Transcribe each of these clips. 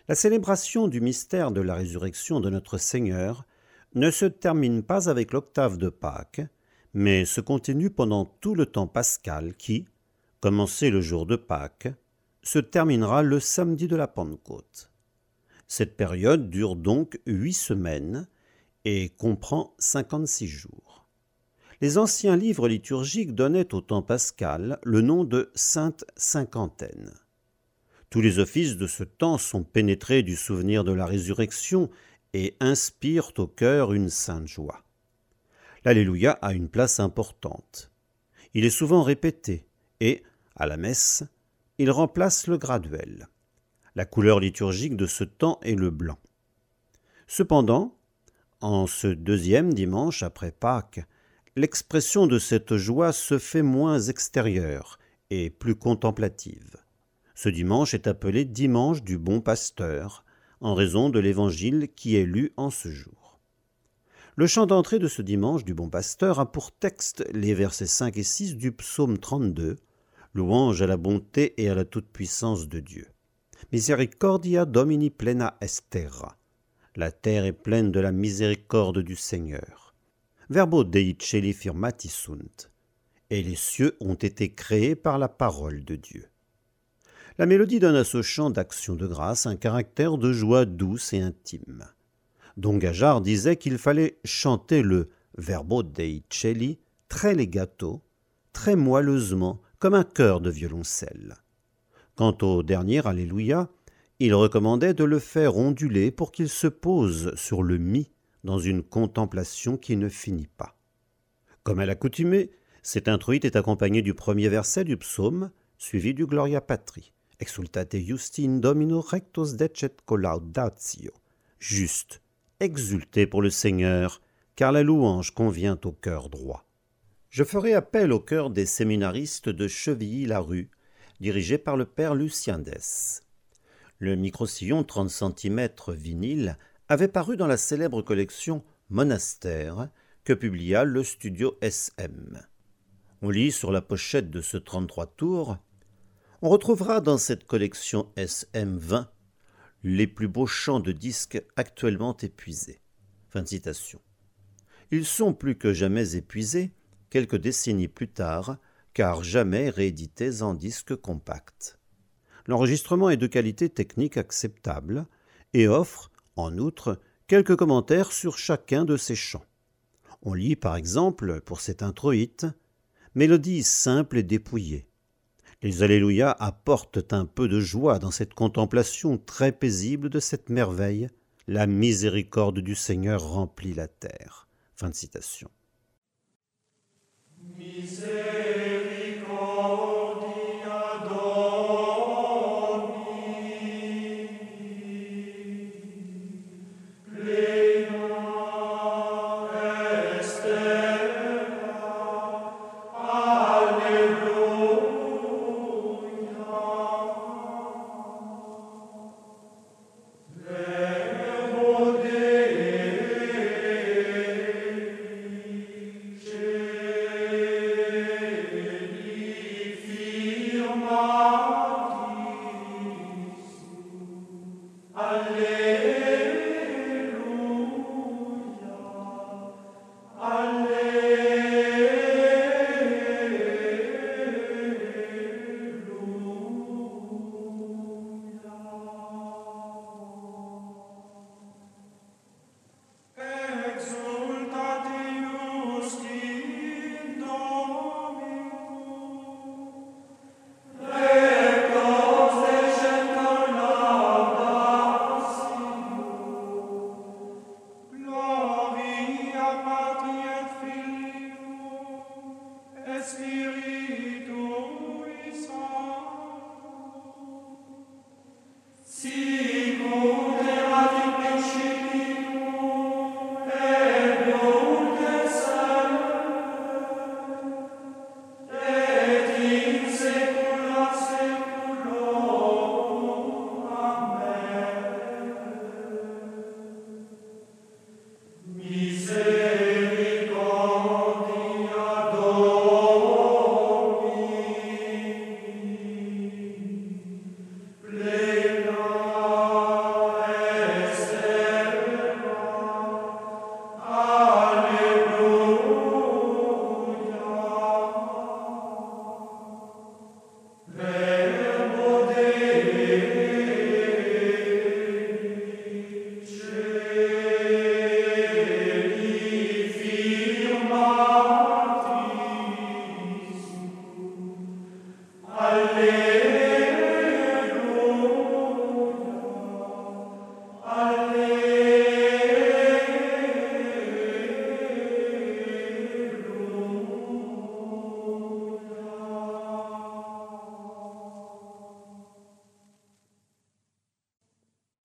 La célébration du mystère de la résurrection de notre Seigneur ne se termine pas avec l'octave de Pâques, mais se continue pendant tout le temps pascal qui, commencé le jour de Pâques, se terminera le samedi de la Pentecôte. Cette période dure donc 8 semaines et comprend 56 jours. Les anciens livres liturgiques donnaient au temps pascal le nom de Sainte Cinquantaine. Tous les offices de ce temps sont pénétrés du souvenir de la résurrection et inspirent au cœur une sainte joie. L'Alléluia a une place importante. Il est souvent répété et, à la messe, il remplace le graduel. La couleur liturgique de ce temps est le blanc. Cependant, en ce deuxième dimanche après Pâques, l'expression de cette joie se fait moins extérieure et plus contemplative. Ce dimanche est appelé dimanche du bon pasteur, en raison de l'évangile qui est lu en ce jour. Le chant d'entrée de ce dimanche du bon pasteur a pour texte les versets 5 et 6 du psaume 32, louange à la bonté et à la toute-puissance de Dieu. Misericordia Domini plena est terra. La terre est pleine de la miséricorde du Seigneur. Verbo Dei celi firmati sunt. Et les cieux ont été créés par la parole de Dieu. La mélodie donne à ce chant d'action de grâce un caractère de joie douce et intime. Don Gajar disait qu'il fallait chanter le Verbo Dei celi très legato, très moelleusement, comme un chœur de violoncelle. Quant au dernier Alléluia, il recommandait de le faire onduler pour qu'il se pose sur le mi dans une contemplation qui ne finit pas. Comme à l'accoutumée, cet introïte est accompagné du premier verset du psaume, suivi du Gloria Patri. Exultate Justin Domino rectus decet collaudatio. Juste, exultez pour le Seigneur, car la louange convient au cœur droit. Je ferai appel au cœur des séminaristes de Chevilly-la-Rue, dirigé par le père Lucien Dès. Le micro-sillon 30 cm vinyle avait paru dans la célèbre collection Monastère que publia le studio SM. On lit sur la pochette de ce 33 tours: on retrouvera dans cette collection SM20 les plus beaux chants de disques actuellement épuisés. Fin de citation. Ils sont plus que jamais épuisés, quelques décennies plus tard, car jamais réédités en disque compact. L'enregistrement est de qualité technique acceptable et offre, en outre, quelques commentaires sur chacun de ces chants. On lit par exemple, pour cet introïte, mélodie simple et dépouillée. Les Alléluia apportent un peu de joie dans cette contemplation très paisible de cette merveille. La miséricorde du Seigneur remplit la terre. Fin de citation.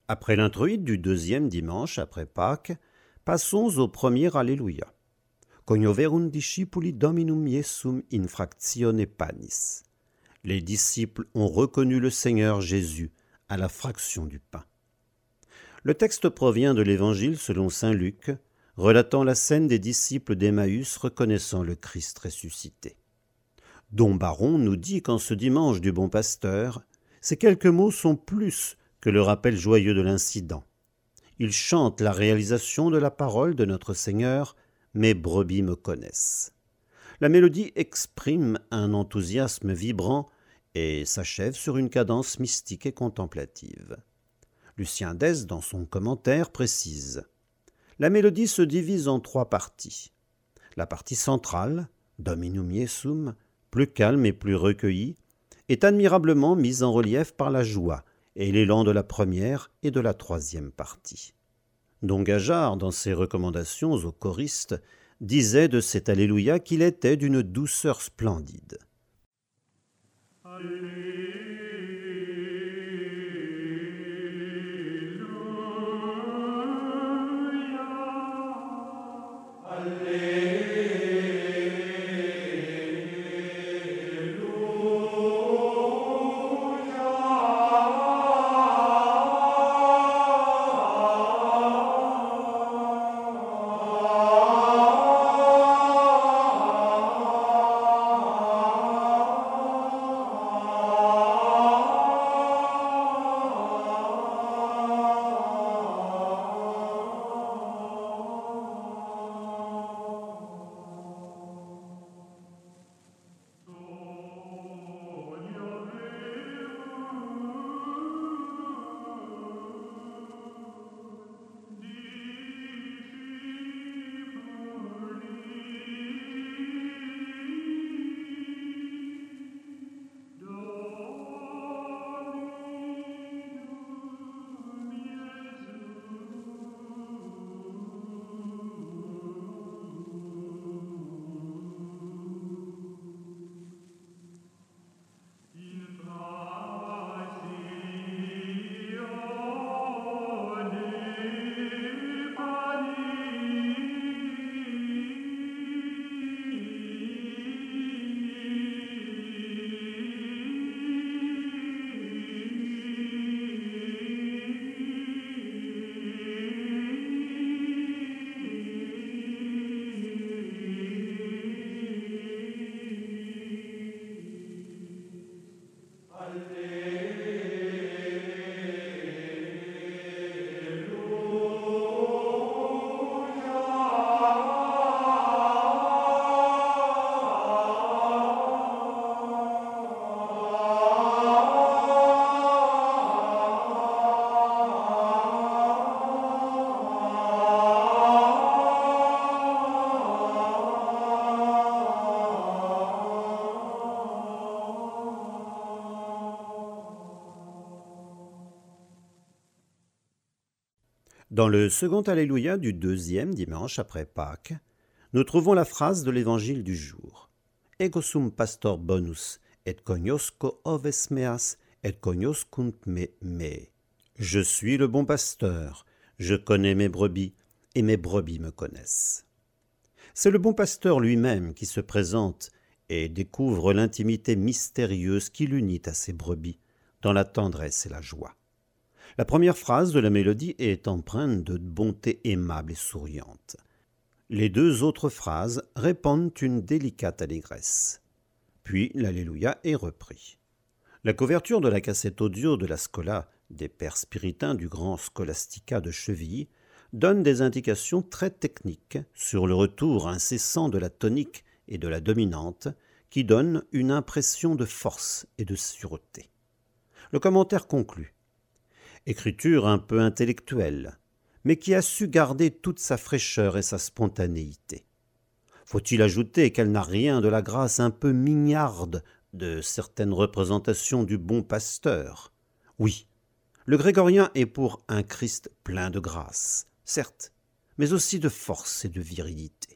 Après l'introïde du deuxième dimanche après Pâques, passons au premier Alléluia. Cognoverunt discipuli Dominum Iesum in fractione panis. Les disciples ont reconnu le Seigneur Jésus à la fraction du pain. Le texte provient de l'Évangile selon saint Luc, relatant la scène des disciples d'Emmaüs reconnaissant le Christ ressuscité. Dom Baron nous dit qu'en ce dimanche du Bon Pasteur, ces quelques mots sont plus que le rappel joyeux de l'incident. Ils chantent la réalisation de la parole de notre Seigneur « Mes brebis me connaissent ». La mélodie exprime un enthousiasme vibrant et s'achève sur une cadence mystique et contemplative. Lucien d'Este, dans son commentaire, précise « La mélodie se divise en 3 parties. La partie centrale, Dominum Iesum, plus calme et plus recueillie, est admirablement mise en relief par la joie et l'élan de la première et de la troisième partie. » Don Gajard, dans ses recommandations aux choristes, disait de cet Alléluia qu'il était d'une douceur splendide. Alléluia. Dans le second Alléluia du deuxième dimanche après Pâques, nous trouvons la phrase de l'Évangile du jour. « Ego sum pastor bonus, et cognosco oves meas, et cognoscunt me. » Je suis le bon pasteur, je connais mes brebis, et mes brebis me connaissent. C'est le bon pasteur lui-même qui se présente et découvre l'intimité mystérieuse qui l'unit à ses brebis, dans la tendresse et la joie. La première phrase de la mélodie est empreinte de bonté aimable et souriante. Les 2 autres phrases répandent une délicate allégresse. Puis l'Alléluia est repris. La couverture de la cassette audio de la Schola des Pères Spiritains du Grand Scholastica de Chevilly donne des indications très techniques sur le retour incessant de la tonique et de la dominante qui donne une impression de force et de sûreté. Le commentaire conclut. Écriture un peu intellectuelle, mais qui a su garder toute sa fraîcheur et sa spontanéité. Faut-il ajouter qu'elle n'a rien de la grâce un peu mignarde de certaines représentations du bon pasteur? Oui, le grégorien est pour un Christ plein de grâce, certes, mais aussi de force et de virilité.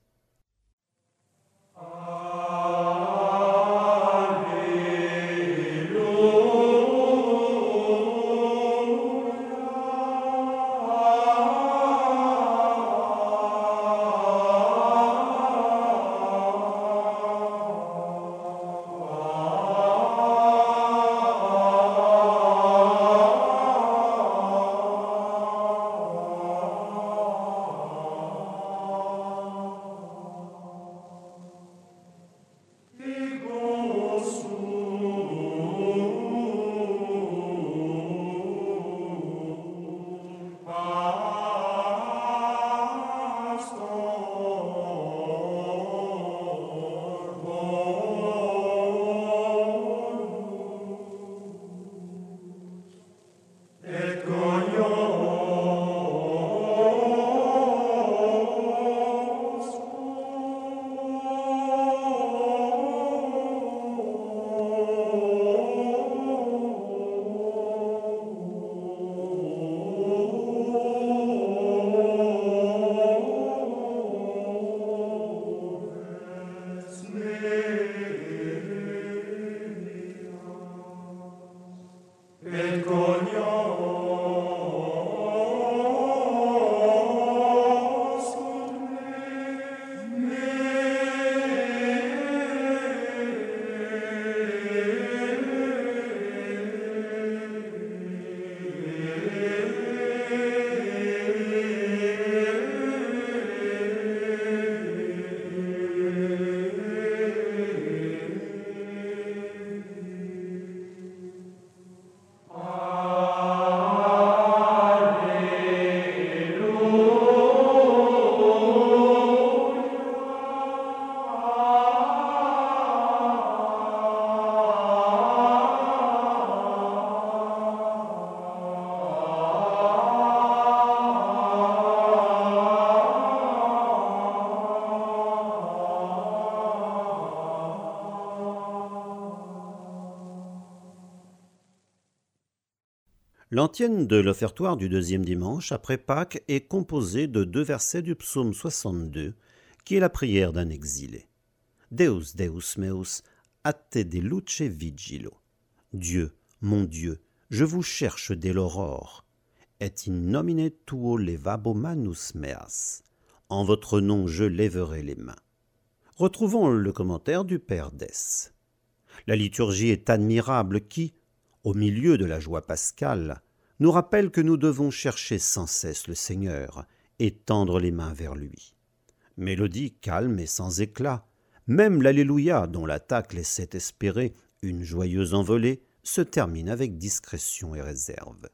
L'antienne de l'offertoire du deuxième dimanche après Pâques est composée de 2 versets du psaume 62, qui est la prière d'un exilé. Deus, Deus meus, a te de luce vigilo. Dieu, mon Dieu, je vous cherche dès l'aurore. Et in nomine tuo levabo manus meas. En votre nom je lèverai les mains. Retrouvons le commentaire du Père Dess. La liturgie est admirable qui, au milieu de la joie pascale, nous rappelle que nous devons chercher sans cesse le Seigneur et tendre les mains vers lui. Mélodie calme et sans éclat, même l'Alléluia, dont l'attaque laissait espérer une joyeuse envolée, se termine avec discrétion et réserve.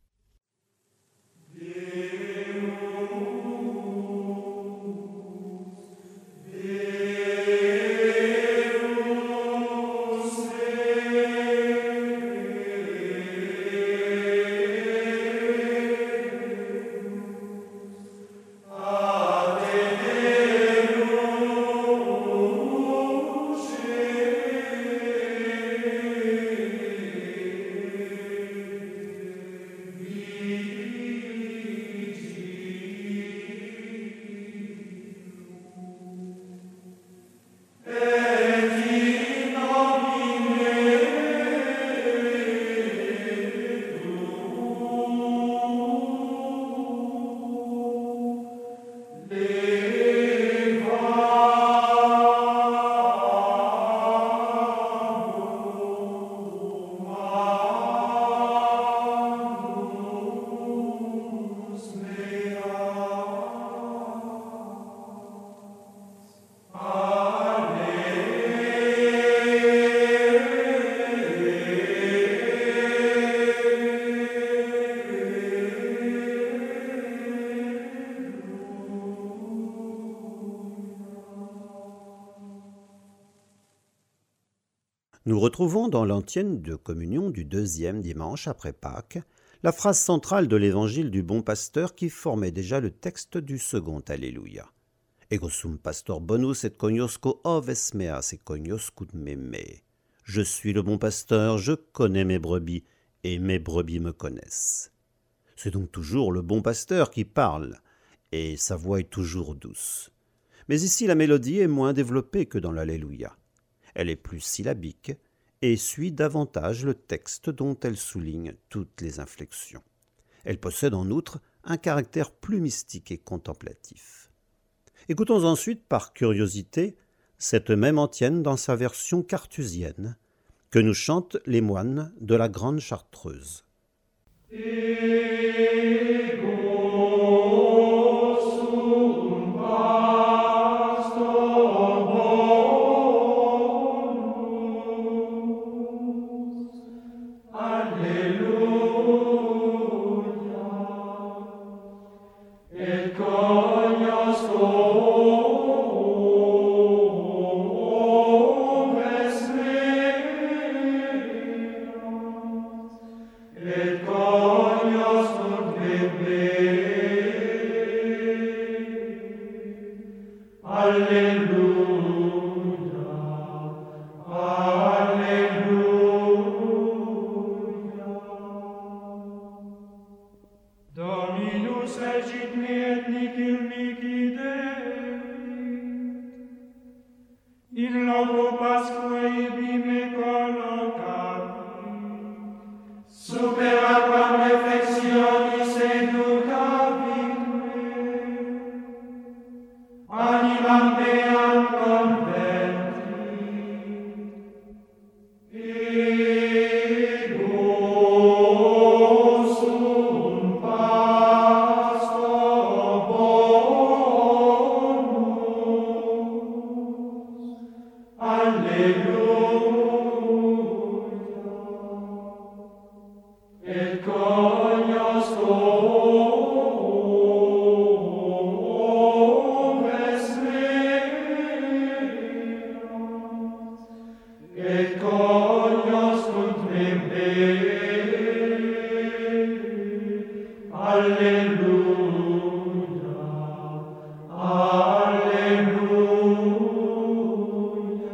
Nous retrouvons dans l'antienne de communion du deuxième dimanche après Pâques la phrase centrale de l'évangile du bon pasteur qui formait déjà le texte du second Alléluia. Ego sum pastor bonus et cognosco oves meas et cognoscut me me. Je suis le bon pasteur, je connais mes brebis, et mes brebis me connaissent. C'est donc toujours le bon pasteur qui parle, et sa voix est toujours douce. Mais ici la mélodie est moins développée que dans l'Alléluia. Elle est plus syllabique et suit davantage le texte dont elle souligne toutes les inflexions. Elle possède en outre un caractère plus mystique et contemplatif. Écoutons ensuite par curiosité cette même antienne dans sa version carthusienne que nous chantent les moines de la Grande Chartreuse. Dominus egit me et nihil mihi Dei, in loco Pasquae ibi me collocavit, super aquam reflexionis educavit me, animam meam convertit, ego sum pastor bonus, Alleluia, et cognosco oves meas, et cognoscunt me me. Alleluia, Alleluia.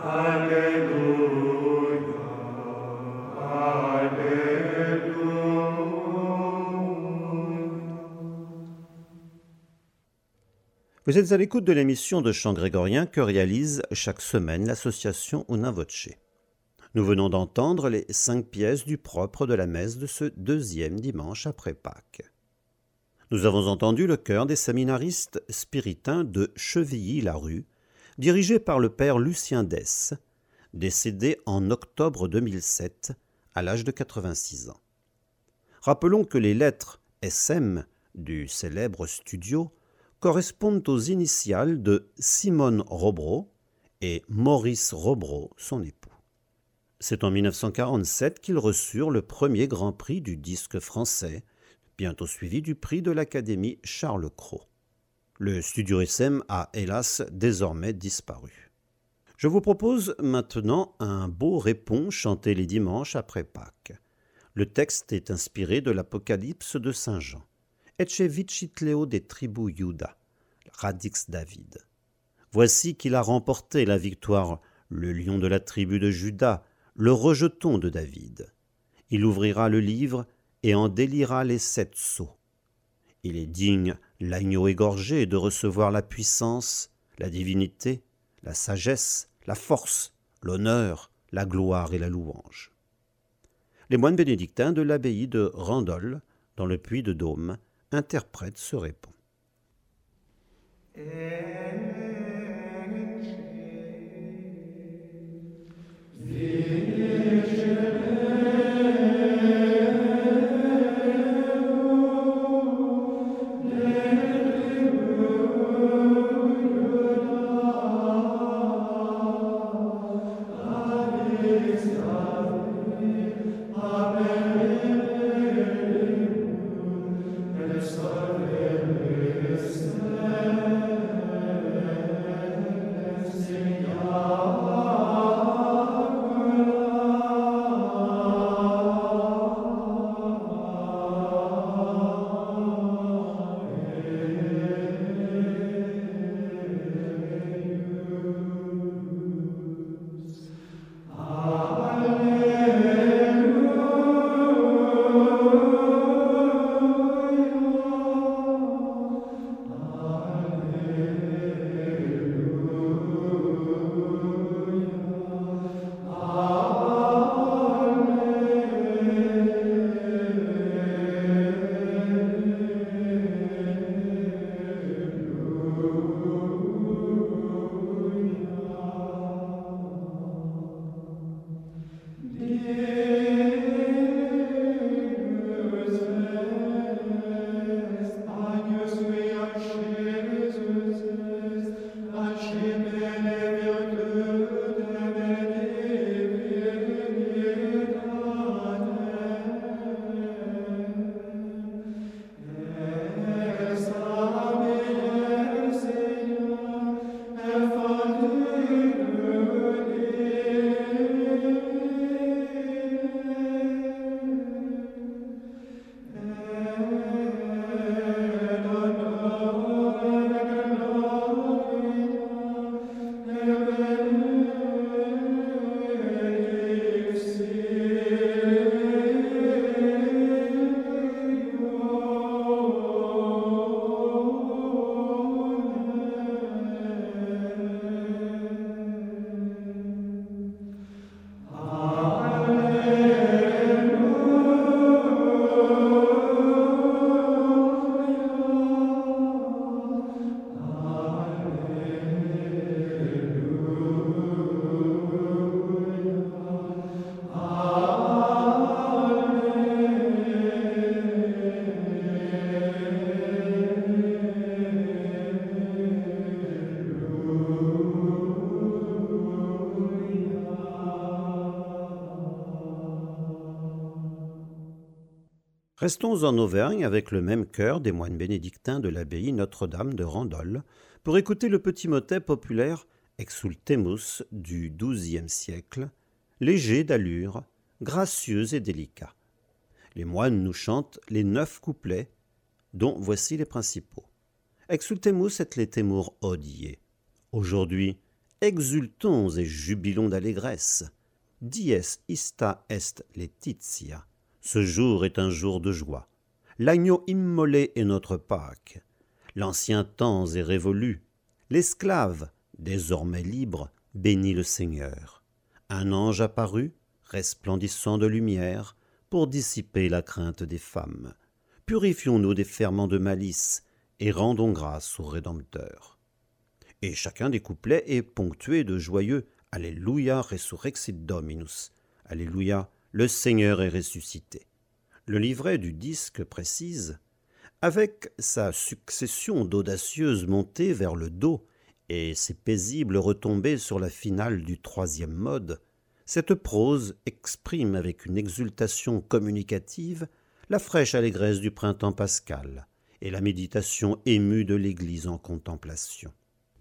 Vous êtes à l'écoute de l'émission de chant grégorien que réalise chaque semaine l'association Una Voce. Nous venons d'entendre les 5 pièces du propre de la messe de ce 2e dimanche après Pâques. Nous avons entendu le chœur des séminaristes spiritains de Chevilly-la-Rue, dirigé par le père Lucien Dès, décédé en octobre 2007 à l'âge de 86 ans. Rappelons que les lettres SM du célèbre studio correspondent aux initiales de Simone Robreau et Maurice Robreau, son époux. C'est en 1947 qu'ils reçurent le premier Grand Prix du disque français, bientôt suivi du prix de l'Académie Charles Cros. Le studio SM a hélas désormais disparu. Je vous propose maintenant un beau répon chanté les dimanches après Pâques. Le texte est inspiré de l'Apocalypse de Saint Jean. Ecce vicit Leo des tribus Iuda, Radix David. Voici qu'il a remporté la victoire, le lion de la tribu de Juda, le rejeton de David. Il ouvrira le livre et en délira les 7 sceaux. Il est digne, l'agneau égorgé, de recevoir la puissance, la divinité, la sagesse, la force, l'honneur, la gloire et la louange. Les moines bénédictins de l'abbaye de Randol, dans le Puy-de-Dôme, interprètent ce répon. Restons en Auvergne avec le même chœur des moines bénédictins de l'abbaye Notre-Dame de Randol pour écouter le petit motet populaire Exultemus du XIIe siècle, léger d'allure, gracieux et délicat. Les moines nous chantent les 9 couplets, dont voici les principaux. Exultemus et letemur hodie. Aujourd'hui, exultons et jubilons d'allégresse. Dies ista est Laetitia. Ce jour est un jour de joie. L'agneau immolé est notre Pâque. L'ancien temps est révolu. L'esclave, désormais libre, bénit le Seigneur. Un ange apparut, resplendissant de lumière, pour dissiper la crainte des femmes. Purifions-nous des ferments de malice et rendons grâce au Rédempteur. Et chacun des couplets est ponctué de joyeux « Alléluia resurrexit Dominus » « Alléluia, le Seigneur est ressuscité ». Le livret du disque précise « Avec sa succession d'audacieuses montées vers le Do et ses paisibles retombées sur la finale du troisième mode, cette prose exprime avec une exultation communicative la fraîche allégresse du printemps pascal et la méditation émue de l'Église en contemplation.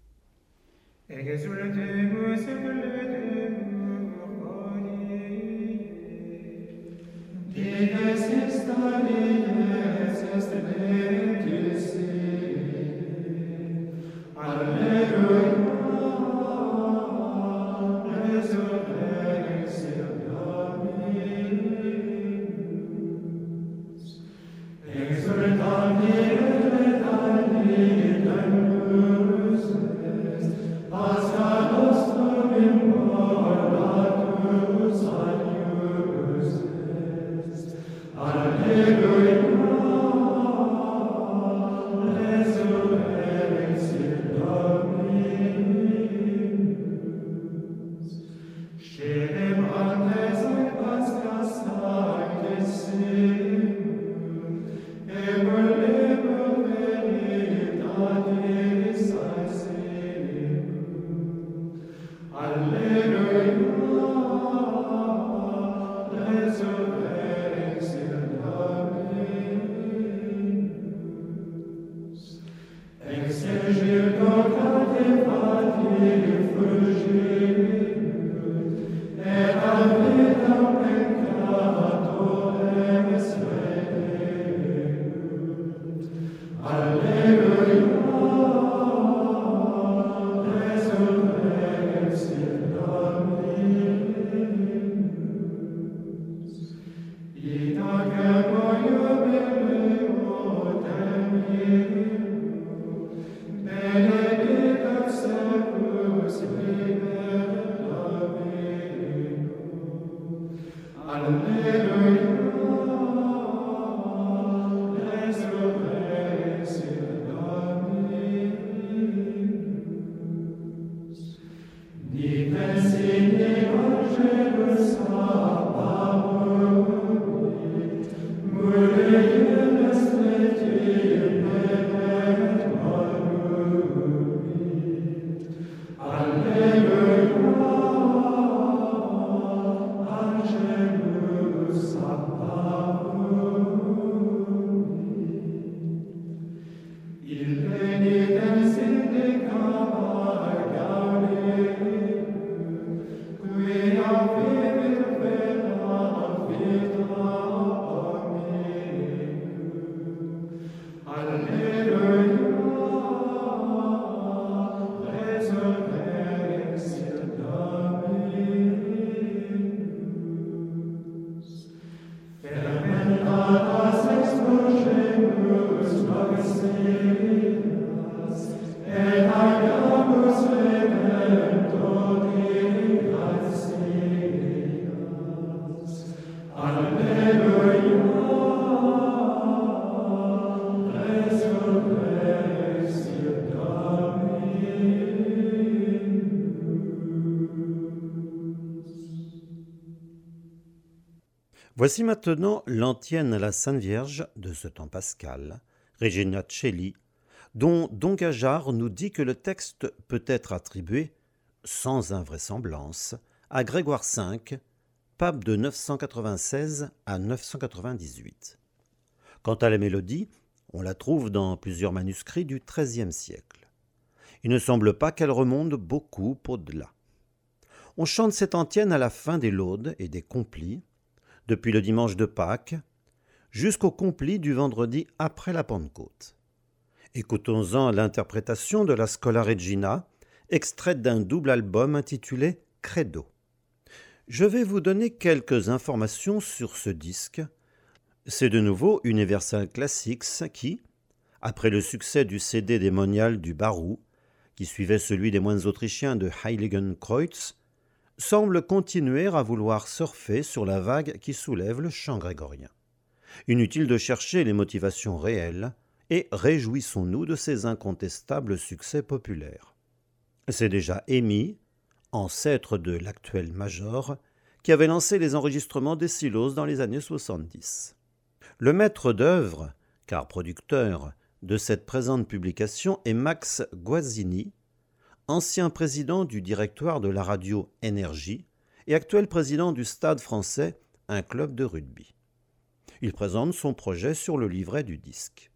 Voici maintenant l'antienne à la Sainte Vierge de ce temps pascal, Regina Coeli, dont Don Gageard nous dit que le texte peut être attribué, sans invraisemblance, à Grégoire V, pape de 996 à 998. Quant à la mélodie, on la trouve dans plusieurs manuscrits du XIIIe siècle. Il ne semble pas qu'elle remonte beaucoup au-delà. On chante cette antienne à la fin des laudes et des complis, depuis le dimanche de Pâques, jusqu'au complis du vendredi après la Pentecôte. Écoutons-en l'interprétation de la Schola Regina, extraite d'un double album intitulé Credo. Je vais vous donner quelques informations sur ce disque. C'est de nouveau Universal Classics qui, après le succès du CD démonial du Barou, qui suivait celui des moines autrichiens de Heiligenkreuz, semble continuer à vouloir surfer sur la vague qui soulève le chant grégorien. Inutile de chercher les motivations réelles et réjouissons-nous de ces incontestables succès populaires. C'est déjà Amy, ancêtre de l'actuel major, qui avait lancé les enregistrements des Silos dans les années 70. Le maître d'œuvre, car producteur, de cette présente publication est Max Guazzini, ancien président du directoire de la radio Énergie et actuel président du Stade français, un club de rugby. Il présente son projet sur le livret du disque.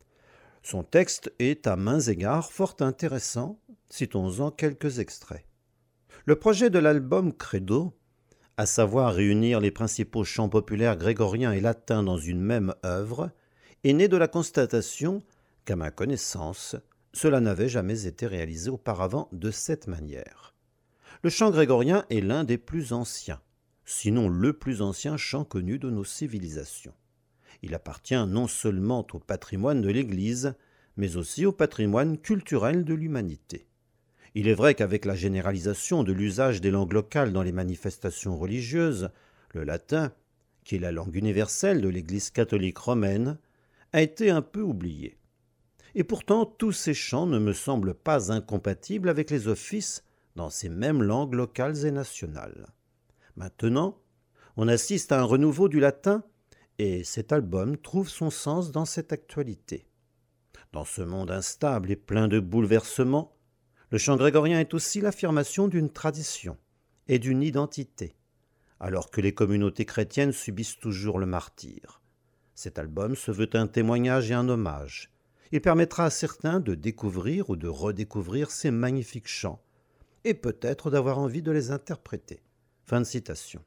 Son texte est à mains égards fort intéressant, citons-en quelques extraits. Le projet de l'album Credo, à savoir réunir les principaux chants populaires grégoriens et latins dans une même œuvre, est né de la constatation qu'à ma connaissance, cela n'avait jamais été réalisé auparavant de cette manière. Le chant grégorien est l'un des plus anciens, sinon le plus ancien chant connu de nos civilisations. Il appartient non seulement au patrimoine de l'Église, mais aussi au patrimoine culturel de l'humanité. Il est vrai qu'avec la généralisation de l'usage des langues locales dans les manifestations religieuses, le latin, qui est la langue universelle de l'Église catholique romaine, a été un peu oublié. Et pourtant, tous ces chants ne me semblent pas incompatibles avec les offices dans ces mêmes langues locales et nationales. Maintenant, on assiste à un renouveau du latin et cet album trouve son sens dans cette actualité. Dans ce monde instable et plein de bouleversements, le chant grégorien est aussi l'affirmation d'une tradition et d'une identité, alors que les communautés chrétiennes subissent toujours le martyre. Cet album se veut un témoignage et un hommage. Il permettra à certains de découvrir ou de redécouvrir ces magnifiques chants, et peut-être d'avoir envie de les interpréter. Fin de citation.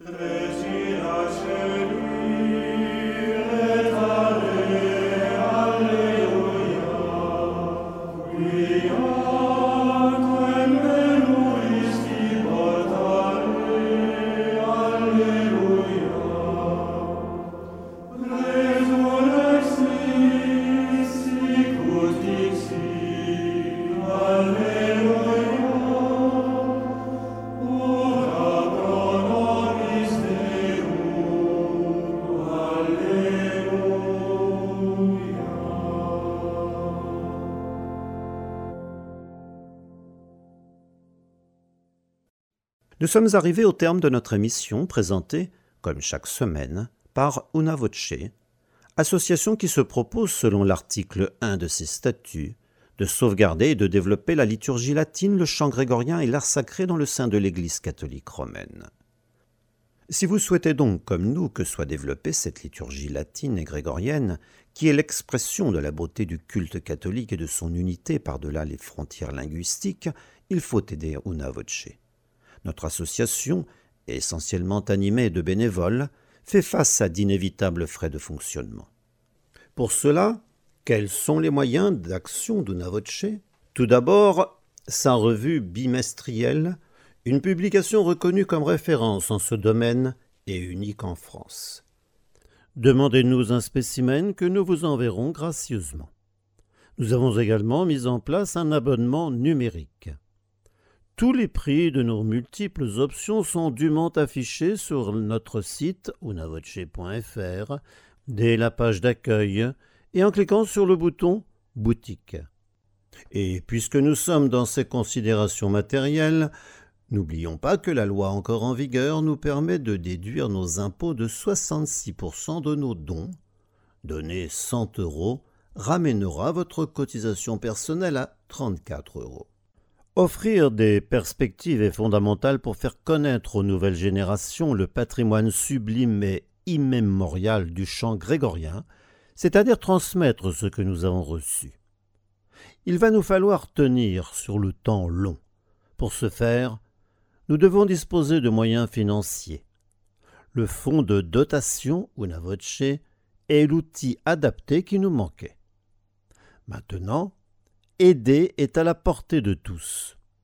Nous sommes arrivés au terme de notre émission présentée, comme chaque semaine, par Una Voce, association qui se propose, selon l'article 1 de ses statuts, de sauvegarder et de développer la liturgie latine, le chant grégorien et l'art sacré dans le sein de l'Église catholique romaine. Si vous souhaitez donc, comme nous, que soit développée cette liturgie latine et grégorienne, qui est l'expression de la beauté du culte catholique et de son unité par-delà les frontières linguistiques, il faut aider Una Voce. Notre association, essentiellement animée de bénévoles, fait face à d'inévitables frais de fonctionnement. Pour cela, quels sont les moyens d'action d'Una Voce ? Tout d'abord, sa revue bimestrielle, une publication reconnue comme référence en ce domaine et unique en France. Demandez-nous un spécimen que nous vous enverrons gracieusement. Nous avons également mis en place un abonnement numérique. Tous les prix de nos multiples options sont dûment affichés sur notre site unavoce.fr, dès la page d'accueil et en cliquant sur le bouton « Boutique ». Et puisque nous sommes dans ces considérations matérielles, n'oublions pas que la loi encore en vigueur nous permet de déduire nos impôts de 66% de nos dons. Donner 100 € ramènera votre cotisation personnelle à 34 €. Offrir des perspectives est fondamental pour faire connaître aux nouvelles générations le patrimoine sublime et immémorial du chant grégorien, c'est-à-dire transmettre ce que nous avons reçu. Il va nous falloir tenir sur le temps long. Pour ce faire, nous devons disposer de moyens financiers. Le fonds de dotation Una Voce est l'outil adapté qui nous manquait. Maintenant, aider est à la portée de tous.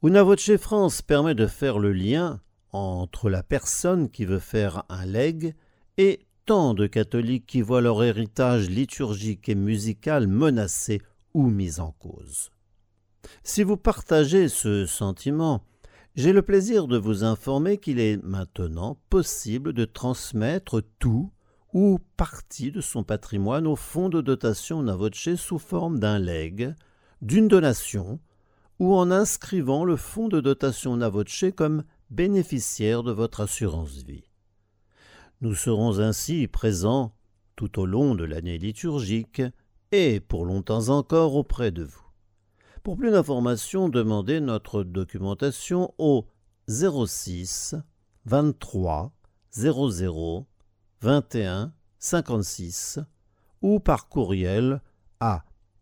Una Voce France permet de faire le lien entre la personne qui veut faire un legs et tant de catholiques qui voient leur héritage liturgique et musical menacé ou mis en cause. Si vous partagez ce sentiment, j'ai le plaisir de vous informer qu'il est maintenant possible de transmettre tout ou partie de son patrimoine au fonds de dotation Una Voce sous forme d'un legs, d'une donation ou en inscrivant le fonds de dotation Una Voce comme bénéficiaire de votre assurance vie. Nous serons ainsi présents tout au long de l'année liturgique et pour longtemps encore auprès de vous. Pour plus d'informations, demandez notre documentation au 06 23 00 21 56 ou par courriel à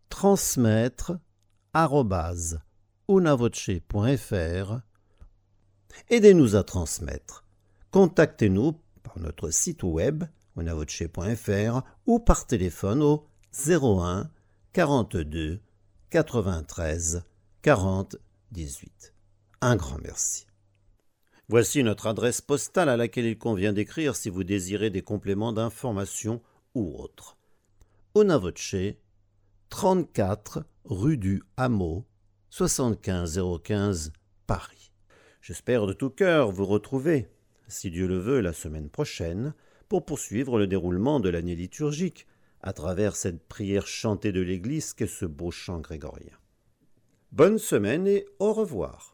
transmettre@unavoce.fr. Aidez-nous à transmettre. Contactez-nous par notre site web unavoce.fr ou par téléphone au 01 42 93 40 18. Un grand merci. Voici notre adresse postale à laquelle il convient d'écrire si vous désirez des compléments d'information ou autres. Una Voce, 34 rue du Hameau, 75 015 Paris. J'espère de tout cœur vous retrouver, si Dieu le veut, la semaine prochaine, pour poursuivre le déroulement de l'année liturgique à travers cette prière chantée de l'Église qu'est ce beau chant grégorien. Bonne semaine et au revoir.